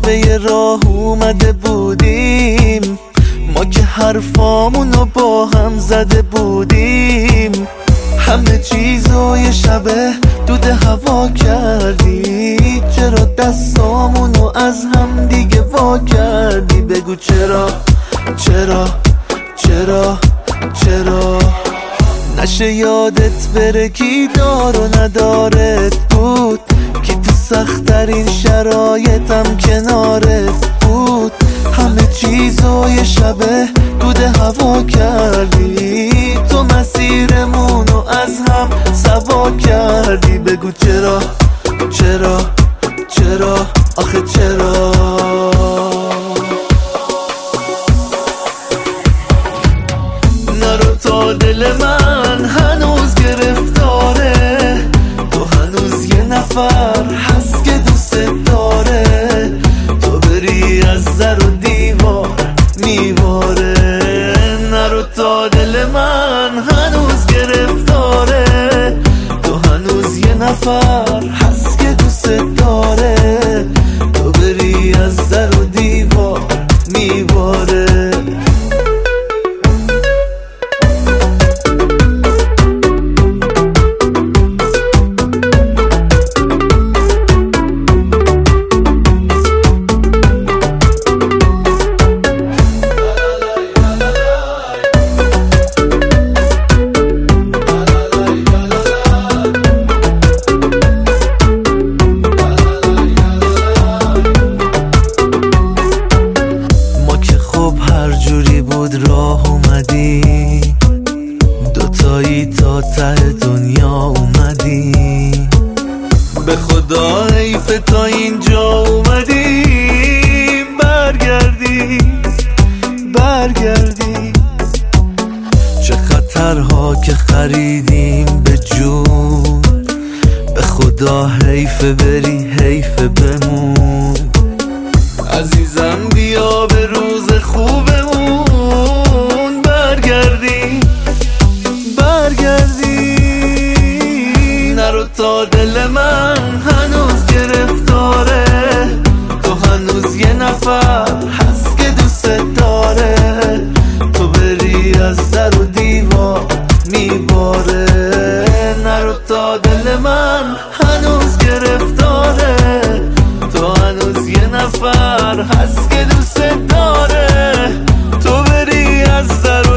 به راه اومده بودیم، ما که حرفامونو با هم زده بودیم، همه چیزو یه شبه دود هوا کردی. چرا دستامونو از هم دیگه وا کردی؟ بگو چرا چرا چرا چرا؟ نشه یادت بره کی دار و ندارت بود، کی تو سخت‌ترین شرایطم کنارت بود. همه چیزو یه شبه دود هوا کردی، تو مسیرمونو از هم سوا کردی. بگو چرا چرا چرا آخه چرا؟ نرو تا دل من هنوز گرفتاره، تو هنوز یه نفر هست که دوست داره، تو بری از در و دیوار میباره. نرو تا دل من هنوز گرفتاره، تو هنوز یه نفر هست که دوست داره، تو بری از در و دیوار میباره. راه اومدی دوتایی تا ته دنیا اومدی، به خدا حیف تا اینجا اومدی. برگردی چه خطرها که خریدیم به جون، به خدا حیف بری حیف بمون. عزیزم بیا به روز خوبمون برگردی. نرو تا دل من هنوز گرفتاره، تو هنوز یه نفر هست که دوست داره، تو بری از در و دیوار میباره. نرو تا دل من هنوز گرفتاره، تو هنوز یه نفر هست که دوست داره، تو بری از در